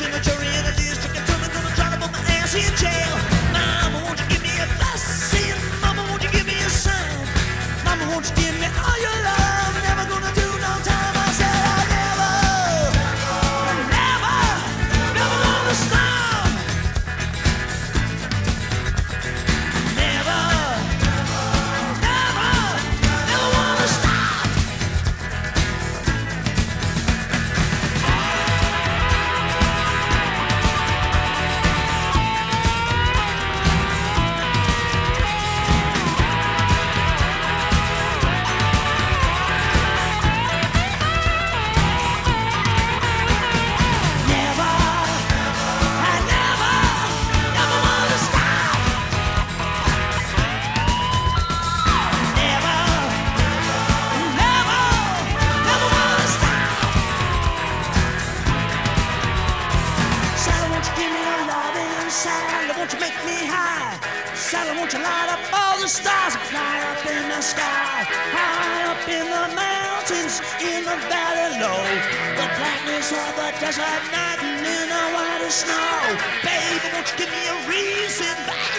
judge and a jury and a district attorney gonna try to put my ass in jail. Mama, won't you give me a blessing? Mama, won't you give me a son? Mama, won't you give me all your love? Never gonna do no time. I said I never, never, never gonna stop. Never, never, never wanna stop. Never, I never, never wanna stop. Never, never, never wanna stop. Sally, won't you give me a loving? Sally, won't you make me high? Sally, won't you light up all the stars and fly up in the sky? High up in the mountains, in the valley low. The blackness of the desert night and in the white snow. Baby, won't you give me a reason?